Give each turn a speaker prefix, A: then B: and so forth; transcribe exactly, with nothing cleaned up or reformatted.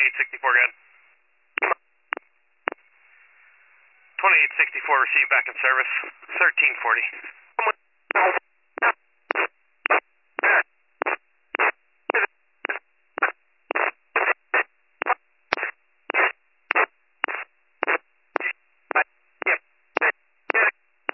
A: twenty-eight sixty-four, go ahead. twenty-eight sixty-four, received back in service, thirteen forty.